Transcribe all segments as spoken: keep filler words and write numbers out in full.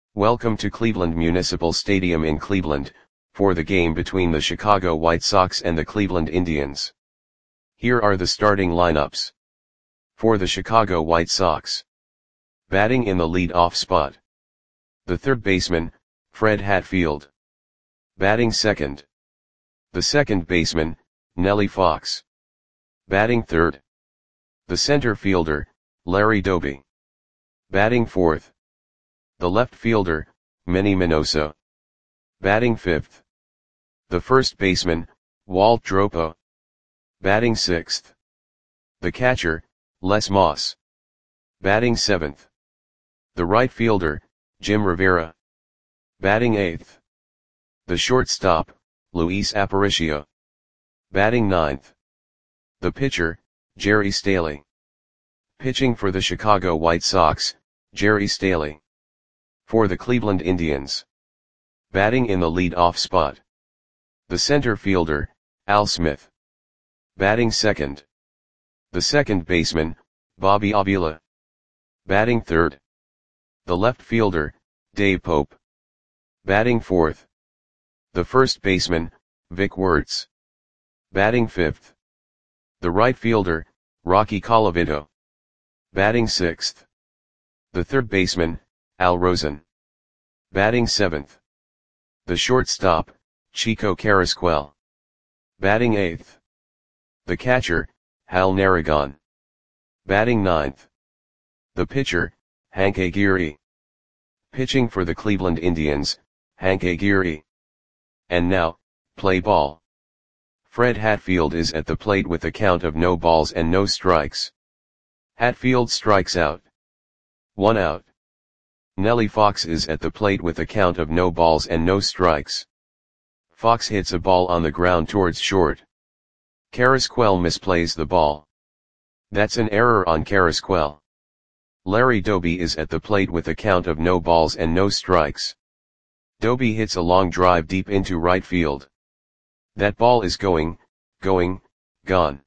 Welcome to Cleveland Municipal Stadium in Cleveland, for the game between the Chicago White Sox and the Cleveland Indians. Here are the starting lineups. For the Chicago White Sox. Batting in the lead-off spot. The third baseman, Fred Hatfield. Batting second. The second baseman, Nellie Fox. Batting third. The center fielder, Larry Doby. Batting fourth. The left fielder, Manny Minoso. Batting fifth. The first baseman, Walt Dropo. Batting sixth. The catcher, Les Moss. Batting seventh. The right fielder, Jim Rivera. Batting eighth. The shortstop, Luis Aparicio. Batting ninth. The pitcher, Jerry Staley. Pitching for the Chicago White Sox, Jerry Staley. For the Cleveland Indians. Batting in the lead-off spot. The center fielder, Al Smith. Batting second. The second baseman, Bobby Avila. Batting third. The left fielder, Dave Pope. Batting fourth. The first baseman, Vic Wertz. Batting fifth. The right fielder, Rocky Colavito. Batting sixth. The third baseman, Al Rosen. Batting seventh. The shortstop, Chico Carrasquel. Batting eighth. The catcher, Hal Narragon. Batting ninth. The pitcher, Hank Aguirre. Pitching for the Cleveland Indians, Hank Aguirre. And now, play ball. Fred Hatfield is at the plate with a count of no balls and no strikes. Hatfield strikes out. One out. Nellie Fox is at the plate with a count of no balls and no strikes. Fox hits a ball on the ground towards short. Carrasquel misplays the ball. That's an error on Carrasquel. Larry Doby is at the plate with a count of no balls and no strikes. Doby hits a long drive deep into right field. That ball is going, going, gone.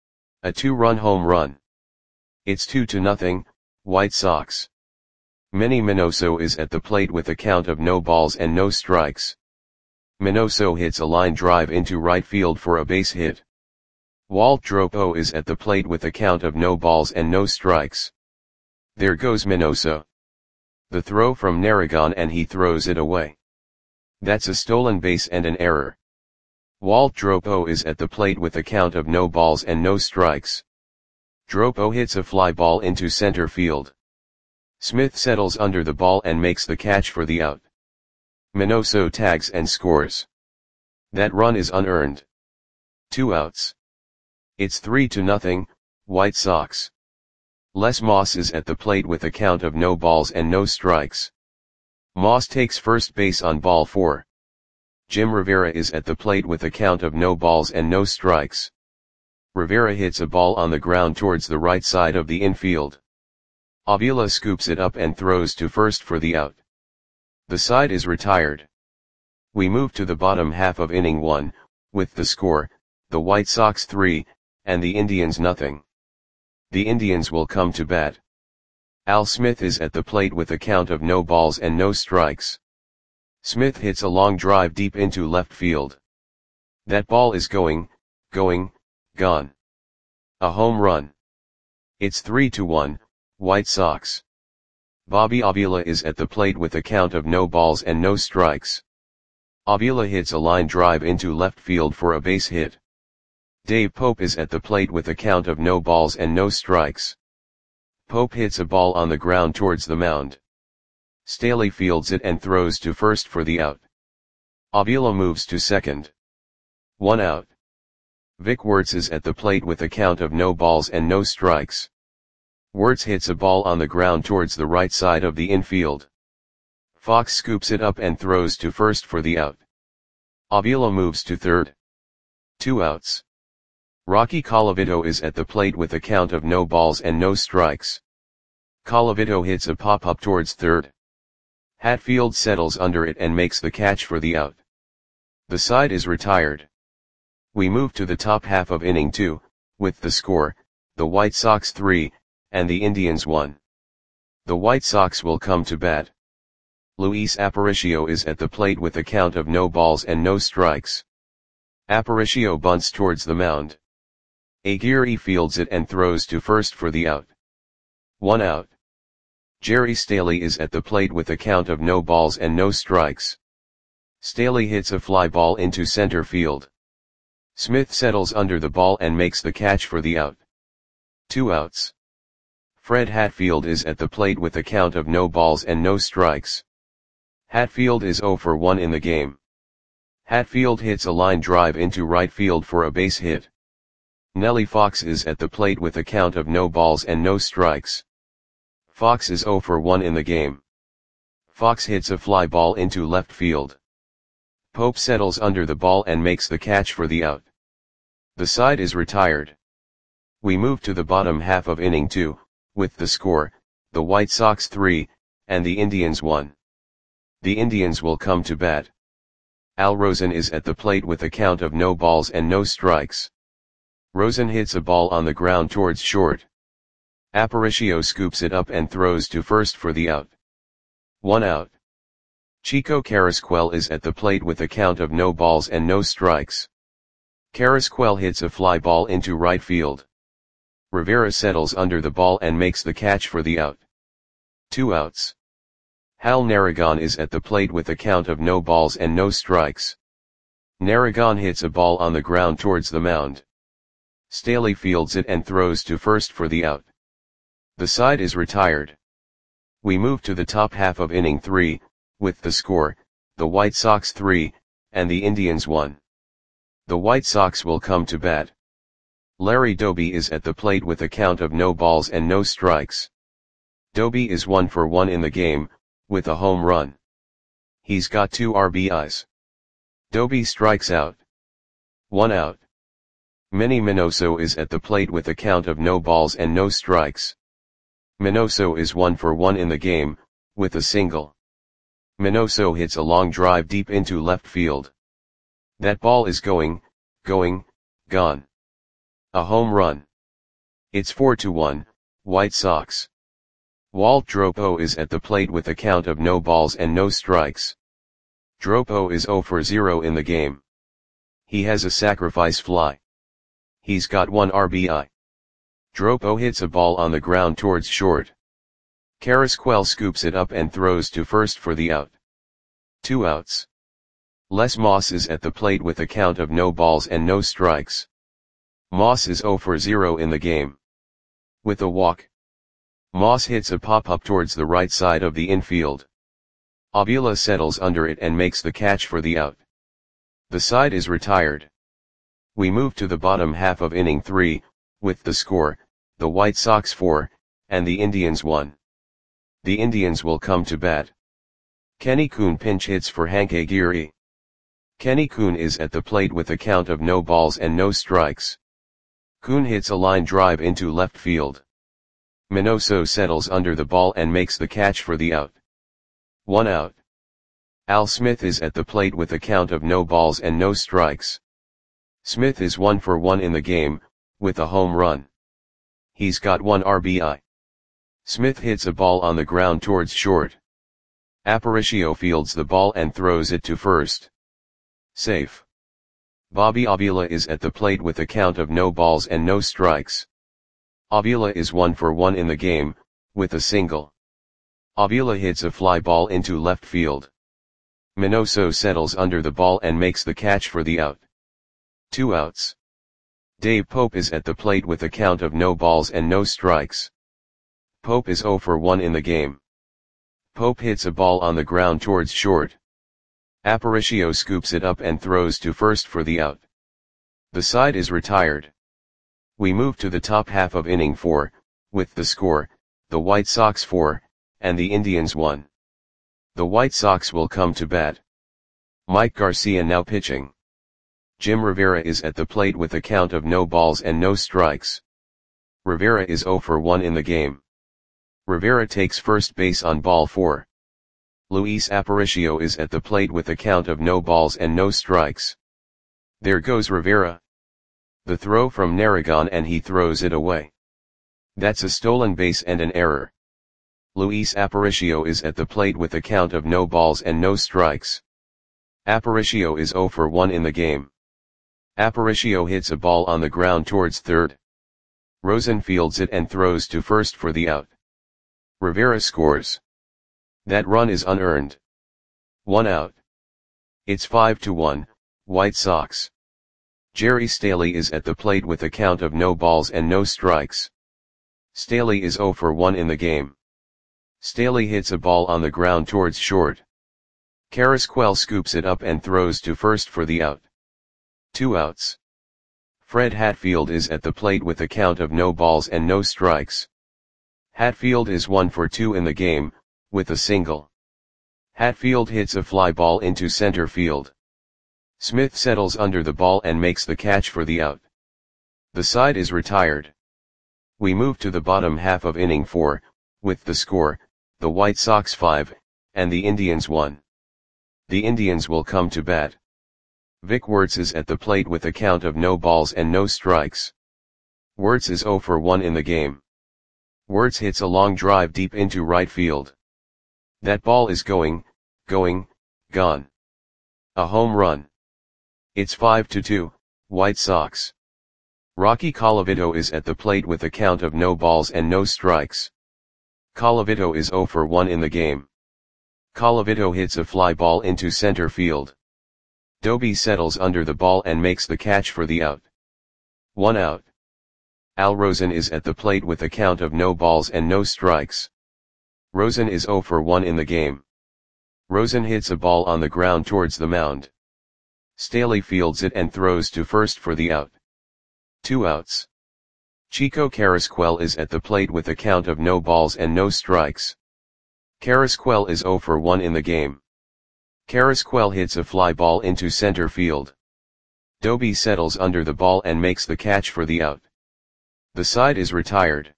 A two-run home run. It's two to nothing, White Sox. Manny Minoso is at the plate with a count of no balls and no strikes. Minoso hits a line drive into right field for a base hit. Walt Dropo is at the plate with a count of no balls and no strikes. There goes Minoso. The throw from Narragon and he throws it away. That's a stolen base and an error. Walt Dropo is at the plate with a count of no balls and no strikes. Dropo hits a fly ball into center field. Smith settles under the ball and makes the catch for the out. Minoso tags and scores. That run is unearned. Two outs. It's three to nothing, White Sox. Les Moss is at the plate with a count of no balls and no strikes. Moss takes first base on ball four. Jim Rivera is at the plate with a count of no balls and no strikes. Rivera hits a ball on the ground towards the right side of the infield. Avila scoops it up and throws to first for the out. The side is retired. We move to the bottom half of inning one, with the score, the White Sox three, and the Indians nothing. The Indians will come to bat. Al Smith is at the plate with a count of no balls and no strikes. Smith hits a long drive deep into left field. That ball is going, going, gone. A home run. It's three to one, White Sox. Bobby Avila is at the plate with a count of no balls and no strikes. Avila hits a line drive into left field for a base hit. Dave Pope is at the plate with a count of no balls and no strikes. Pope hits a ball on the ground towards the mound. Staley fields it and throws to first for the out. Avila moves to second. One out. Vic Wertz is at the plate with a count of no balls and no strikes. Wertz hits a ball on the ground towards the right side of the infield. Fox scoops it up and throws to first for the out. Avila moves to third. Two outs. Rocky Colavito is at the plate with a count of no balls and no strikes. Colavito hits a pop-up towards third. Hatfield settles under it and makes the catch for the out. The side is retired. We move to the top half of inning two, with the score, the White Sox three, and the Indians one. The White Sox will come to bat. Luis Aparicio is at the plate with a count of no balls and no strikes. Aparicio bunts towards the mound. Aguirre fields it and throws to first for the out. One out. Jerry Staley is at the plate with a count of no balls and no strikes. Staley hits a fly ball into center field. Smith settles under the ball and makes the catch for the out. Two outs. Fred Hatfield is at the plate with a count of no balls and no strikes. Hatfield is zero for one in the game. Hatfield hits a line drive into right field for a base hit. Nellie Fox is at the plate with a count of no balls and no strikes. Fox is zero for one in the game. Fox hits a fly ball into left field. Pope settles under the ball and makes the catch for the out. The side is retired. We move to the bottom half of inning two, with the score, the White Sox three, and the Indians one. The Indians will come to bat. Al Rosen is at the plate with a count of no balls and no strikes. Rosen hits a ball on the ground towards short. Aparicio scoops it up and throws to first for the out. One out. Chico Carrasquel is at the plate with a count of no balls and no strikes. Carrasquel hits a fly ball into right field. Rivera settles under the ball and makes the catch for the out. Two outs. Hal Narragon is at the plate with a count of no balls and no strikes. Narragon hits a ball on the ground towards the mound. Staley fields it and throws to first for the out. The side is retired. We move to the top half of inning three, with the score, the White Sox three, and the Indians one. The White Sox will come to bat. Larry Doby is at the plate with a count of no balls and no strikes. Doby is one for one in the game, with a home run. He's got two R B Is. Doby strikes out. One out. Manny Minoso is at the plate with a count of no balls and no strikes. Minoso is one for one in the game, with a single. Minoso hits a long drive deep into left field. That ball is going, going, gone. A home run. It's four to one, White Sox. Walt Dropo is at the plate with a count of no balls and no strikes. Dropo is zero for zero in the game. He has a sacrifice fly. He's got one R B I. Dropo hits a ball on the ground towards short. Carrasquel scoops it up and throws to first for the out. Two outs. Les Moss is at the plate with a count of no balls and no strikes. Moss is zero for zero in the game. With a walk. Moss hits a pop-up towards the right side of the infield. Avila settles under it and makes the catch for the out. The side is retired. We move to the bottom half of inning three, with the score, the White Sox four, and the Indians one. The Indians will come to bat. Kenny Kuhn pinch hits for Hank Aguirre. Kenny Kuhn is at the plate with a count of no balls and no strikes. Kuhn hits a line drive into left field. Minoso settles under the ball and makes the catch for the out. One out. Al Smith is at the plate with a count of no balls and no strikes. Smith is one for one in the game, with a home run. He's got one R B I. Smith hits a ball on the ground towards short. Aparicio fields the ball and throws it to first. Safe. Bobby Avila is at the plate with a count of no balls and no strikes. Avila is one for one in the game, with a single. Avila hits a fly ball into left field. Minoso settles under the ball and makes the catch for the out. Two outs. Dave Pope is at the plate with a count of no balls and no strikes. Pope is zero for one in the game. Pope hits a ball on the ground towards short. Aparicio scoops it up and throws to first for the out. The side is retired. We move to the top half of inning four, with the score, the White Sox four, and the Indians one. The White Sox will come to bat. Mike Garcia now pitching. Jim Rivera is at the plate with a count of no balls and no strikes. Rivera is zero for one in the game. Rivera takes first base on ball four. Luis Aparicio is at the plate with a count of no balls and no strikes. There goes Rivera. The throw from Narragon and he throws it away. That's a stolen base and an error. Luis Aparicio is at the plate with a count of no balls and no strikes. Aparicio is zero for one in the game. Aparicio hits a ball on the ground towards third. Rosen fields it and throws to first for the out. Rivera scores. That run is unearned. One out. It's five to one, White Sox. Jerry Staley is at the plate with a count of no balls and no strikes. Staley is zero for one in the game. Staley hits a ball on the ground towards short. Carrasquel scoops it up and throws to first for the out. Two outs. Fred Hatfield is at the plate with a count of no balls and no strikes. Hatfield is one for two in the game, with a single. Hatfield hits a fly ball into center field. Smith settles under the ball and makes the catch for the out. The side is retired. We move to the bottom half of inning four, with the score, the White Sox five, and the Indians one. The Indians will come to bat. Vic Wertz is at the plate with a count of no balls and no strikes. Wertz is zero for one in the game. Wertz hits a long drive deep into right field. That ball is going, going, gone. A home run. It's five to two, White Sox. Rocky Colavito is at the plate with a count of no balls and no strikes. Colavito is zero for one in the game. Colavito hits a fly ball into center field. Doby settles under the ball and makes the catch for the out. One out. Al Rosen is at the plate with a count of no balls and no strikes. Rosen is zero for one in the game. Rosen hits a ball on the ground towards the mound. Staley fields it and throws to first for the out. Two outs. Chico Carrasquel is at the plate with a count of no balls and no strikes. Carrasquel is zero for one in the game. Carrasquel hits a fly ball into center field. Doby settles under the ball and makes the catch for the out. The side is retired.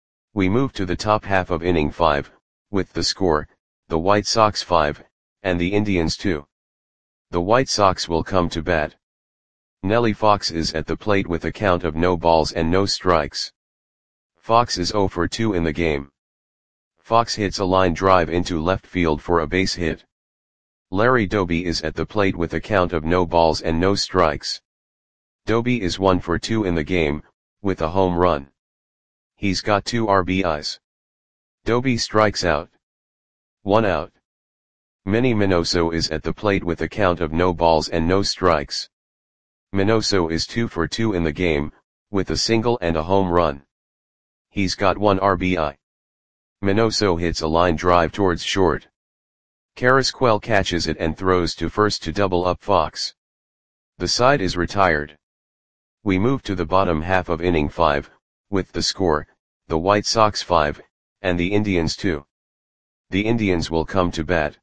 We move to the top half of inning five, with the score, the White Sox five, and the Indians two. The White Sox will come to bat. Nellie Fox is at the plate with a count of no balls and no strikes. Fox is zero for two in the game. Fox hits a line drive into left field for a base hit. Larry Doby is at the plate with a count of no balls and no strikes. Doby is one for two in the game, with a home run. He's got two R B Is. Doby strikes out. One out. Manny Minoso is at the plate with a count of no balls and no strikes. Minoso is two for two in the game, with a single and a home run. He's got one R B I. Minoso hits a line drive towards short. Carrasquel catches it and throws to first to double up Fox. The side is retired. We move to the bottom half of inning five, with the score, the White Sox five, and the Indians two. The Indians will come to bat.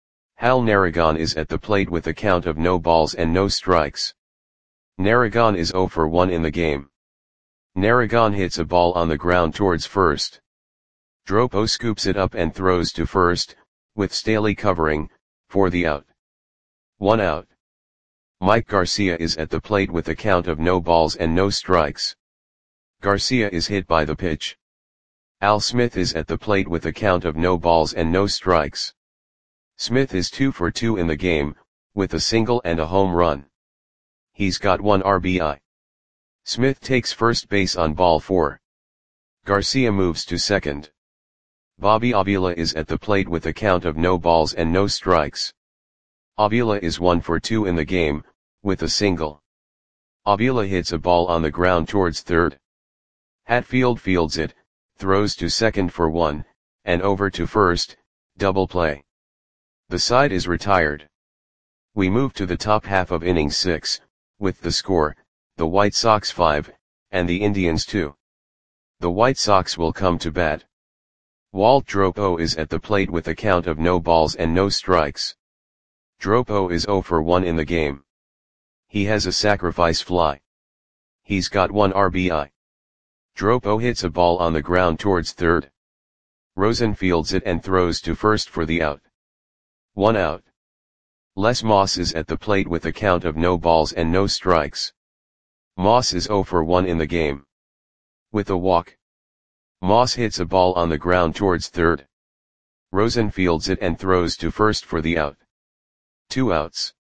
Hal Narragon is at the plate with a count of no balls and no strikes. Narragon is zero for one in the game. Narragon hits a ball on the ground towards first. Dropo scoops it up and throws to first, with Staley covering, for the out. One out. Mike Garcia is at the plate with a count of no balls and no strikes. Garcia is hit by the pitch. Al Smith is at the plate with a count of no balls and no strikes. Smith is two for two in the game, with a single and a home run. He's got one R B I. Smith takes first base on ball four. Garcia moves to second. Bobby Avila is at the plate with a count of no balls and no strikes. Avila is one for two in the game, with a single. Avila hits a ball on the ground towards third. Hatfield fields it, throws to second for one, and over to first, double play. The side is retired. We move to the top half of inning six, with the score, the White Sox five, and the Indians two. The White Sox will come to bat. Walt Dropo is at the plate with a count of no balls and no strikes. Dropo is zero for one in the game. He has a sacrifice fly. He's got one R B I. Dropo hits a ball on the ground towards third. Rosen fields it and throws to first for the out. One out. Les Moss is at the plate with a count of no balls and no strikes. Moss is zero for one in the game. With a walk. Moss hits a ball on the ground towards third. Rosen fields it and throws to first for the out. Two outs.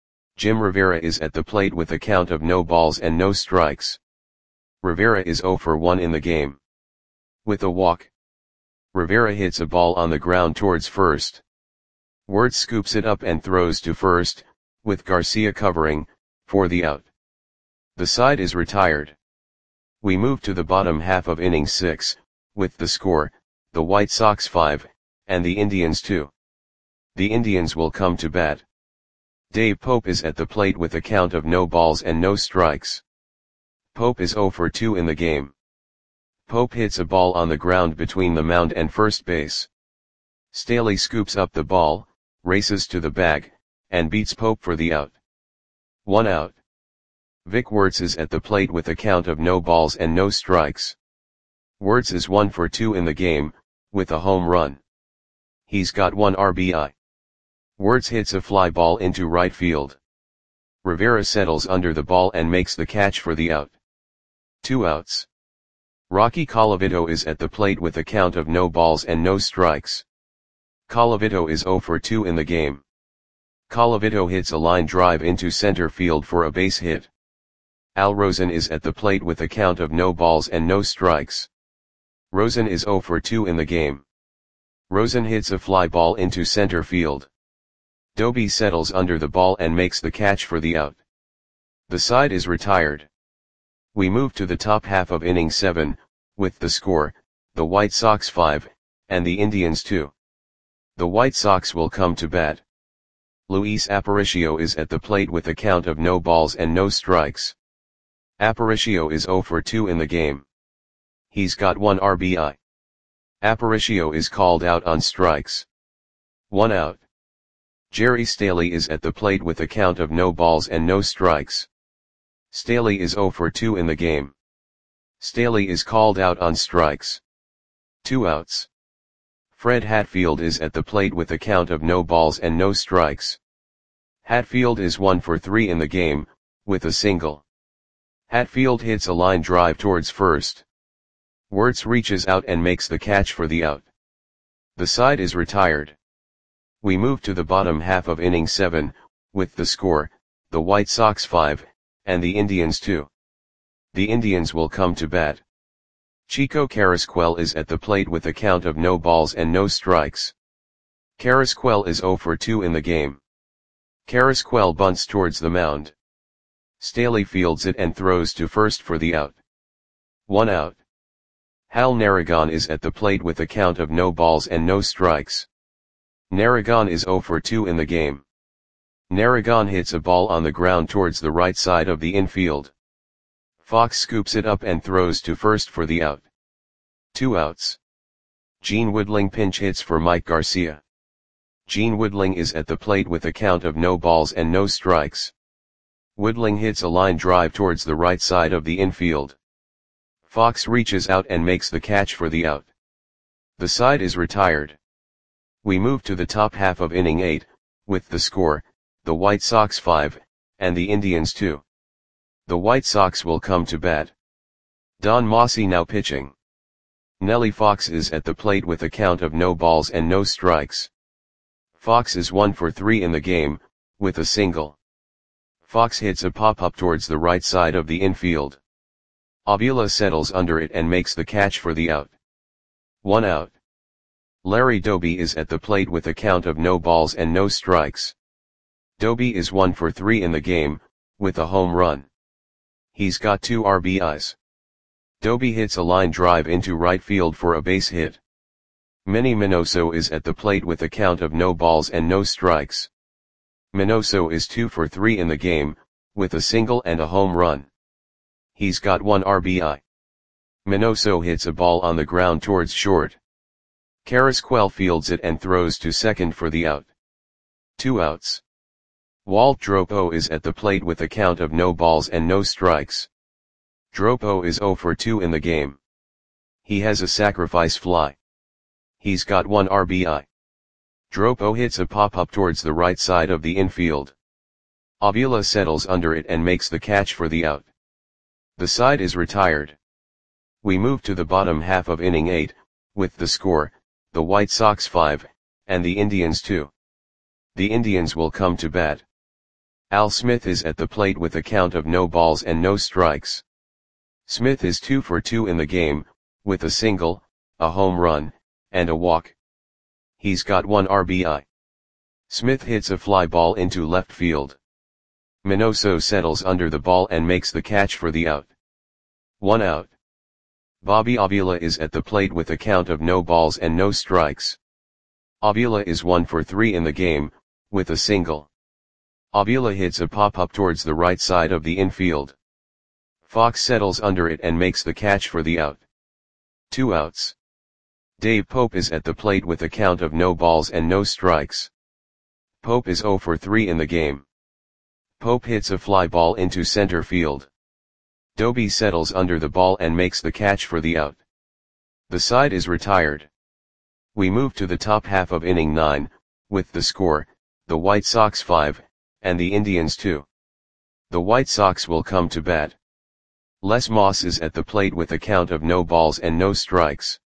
Jim Rivera is at the plate with a count of no balls and no strikes. Rivera is oh for one in the game. With a walk, Rivera hits a ball on the ground towards first. Wirtz scoops it up and throws to first, with Garcia covering, for the out. The side is retired. We move to the bottom half of inning six, with the score, the White Sox five, and the Indians two. The Indians will come to bat. Dave Pope is at the plate with a count of no balls and no strikes. Pope is oh for two in the game. Pope hits a ball on the ground between the mound and first base. Staley scoops up the ball, races to the bag, and beats Pope for the out. One out. Vic Wirtz is at the plate with a count of no balls and no strikes. Wirtz is one for two in the game, with a home run. He's got one R B I. Wirtz hits a fly ball into right field. Rivera settles under the ball and makes the catch for the out. Two outs. Rocky Colavito is at the plate with a count of no balls and no strikes. Colavito is oh for two in the game. Colavito hits a line drive into center field for a base hit. Al Rosen is at the plate with a count of no balls and no strikes. Rosen is oh for two in the game. Rosen hits a fly ball into center field. Doby settles under the ball and makes the catch for the out. The side is retired. We move to the top half of inning seven, with the score, the White Sox five, and the Indians two. The White Sox will come to bat. Luis Aparicio is at the plate with a count of no balls and no strikes. Aparicio is oh for two in the game. He's got one R B I. Aparicio is called out on strikes. One out. Jerry Staley is at the plate with a count of no balls and no strikes. Staley is oh for two in the game. Staley is called out on strikes. Two outs. Fred Hatfield is at the plate with a count of no balls and no strikes. Hatfield is one for three in the game, with a single. Hatfield hits a line drive towards first. Wirtz reaches out and makes the catch for the out. The side is retired. We move to the bottom half of inning seven, with the score, the White Sox five, and the Indians two. The Indians will come to bat. Chico Carrasquel is at the plate with a count of no balls and no strikes. Carrasquel is oh for two in the game. Carrasquel bunts towards the mound. Staley fields it and throws to first for the out. One out. Hal Narragon is at the plate with a count of no balls and no strikes. Narragon is oh for two in the game. Narragon hits a ball on the ground towards the right side of the infield. Fox scoops it up and throws to first for the out. Two outs. Gene Woodling pinch hits for Mike Garcia. Gene Woodling is at the plate with a count of no balls and no strikes. Woodling hits a line drive towards the right side of the infield. Fox reaches out and makes the catch for the out. The side is retired. We move to the top half of inning eight, with the score, the White Sox five, and the Indians two. The White Sox will come to bat. Don Mossi now pitching. Nellie Fox is at the plate with a count of no balls and no strikes. Fox is one for three in the game, with a single. Fox hits a pop-up towards the right side of the infield. Avila settles under it and makes the catch for the out. One out. Larry Doby is at the plate with a count of no balls and no strikes. Doby is one for three in the game, with a home run. He's got two R B Is. Doby hits a line drive into right field for a base hit. Manny Minoso is at the plate with a count of no balls and no strikes. Minoso is two for three in the game, with a single and a home run. He's got one R B I. Minoso hits a ball on the ground towards short. Carrasquel fields it and throws to second for the out. Two outs. Walt Dropo is at the plate with a count of no balls and no strikes. Dropo is oh for two in the game. He has a sacrifice fly. He's got one R B I. Dropo hits a pop-up towards the right side of the infield. Avila settles under it and makes the catch for the out. The side is retired. We move to the bottom half of inning eight, with the score, the White Sox five, and the Indians two. The Indians will come to bat. Al Smith is at the plate with a count of no balls and no strikes. Smith is two for two in the game, with a single, a home run, and a walk. He's got one R B I. Smith hits a fly ball into left field. Minoso settles under the ball and makes the catch for the out. One out. Bobby Avila is at the plate with a count of no balls and no strikes. Avila is one for three in the game, with a single. Avila hits a pop-up towards the right side of the infield. Fox settles under it and makes the catch for the out. Two outs. Dave Pope is at the plate with a count of no balls and no strikes. Pope is zero for three in the game. Pope hits a fly ball into center field. Doby settles under the ball and makes the catch for the out. The side is retired. We move to the top half of inning nine, with the score, the White Sox five, and the Indians two. The White Sox will come to bat. Les Moss is at the plate with a count of no balls and no strikes.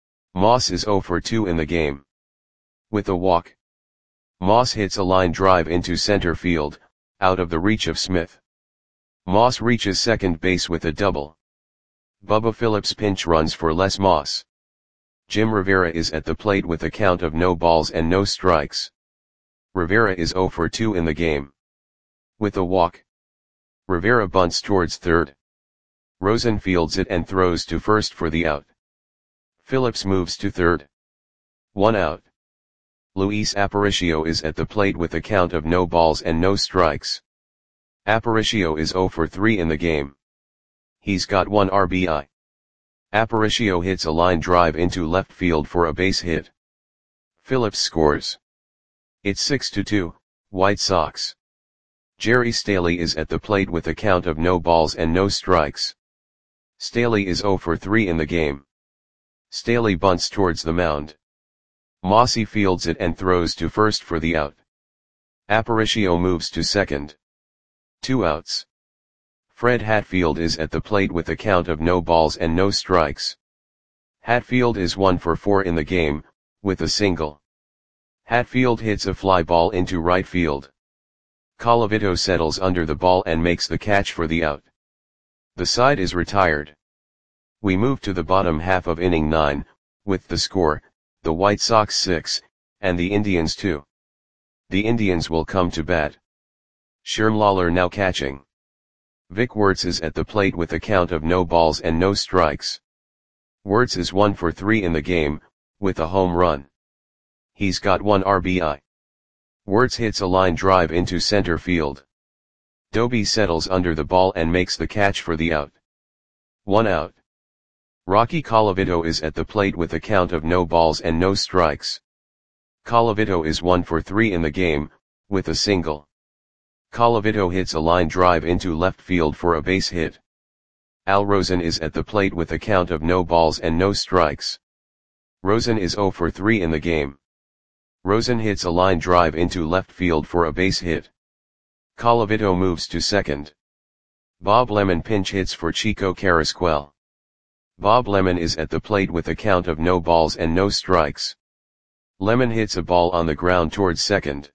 Moss is zero for two in the game. With a walk. Moss hits a line drive into center field, out of the reach of Smith. Moss reaches second base with a double. Bubba Phillips pinch runs for Les Moss. Jim Rivera is at the plate with a count of no balls and no strikes. Rivera is zero for two in the game. With a walk. Rivera bunts towards third. Rosen fields it and throws to first for the out. Phillips moves to third. One out. Luis Aparicio is at the plate with a count of no balls and no strikes. Aparicio is zero for three in the game. He's got one R B I. Aparicio hits a line drive into left field for a base hit. Phillips scores. It's six to two, White Sox. Jerry Staley is at the plate with a count of no balls and no strikes. Staley is zero for three in the game. Staley bunts towards the mound. Mossy fields it and throws to first for the out. Aparicio moves to second. Two outs. Fred Hatfield is at the plate with a count of no balls and no strikes. Hatfield is one for four in the game, with a single. Hatfield hits a fly ball into right field. Colavito settles under the ball and makes the catch for the out. The side is retired. We move to the bottom half of inning nine, with the score, the White Sox six, and the Indians two. The Indians will come to bat. Sherm Lawler now catching. Vic Wertz is at the plate with a count of no balls and no strikes. Wertz is one for three in the game, with a home run. He's got one R B I. Wertz hits a line drive into center field. Doby settles under the ball and makes the catch for the out. One out. Rocky Colavito is at the plate with a count of no balls and no strikes. Colavito is one for three in the game, with a single. Colavito hits a line drive into left field for a base hit. Al Rosen is at the plate with a count of no balls and no strikes. Rosen is zero for three in the game. Rosen hits a line drive into left field for a base hit. Colavito moves to second. Bob Lemon pinch hits for Chico Carrasquel. Bob Lemon is at the plate with a count of no balls and no strikes. Lemon hits a ball on the ground towards second.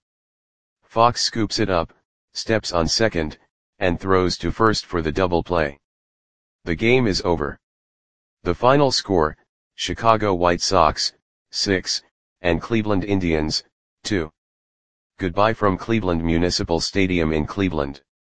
Fox scoops it up, steps on second, and throws to first for the double play. The game is over. The final score, Chicago White Sox, six, and Cleveland Indians, two. Goodbye from Cleveland Municipal Stadium in Cleveland.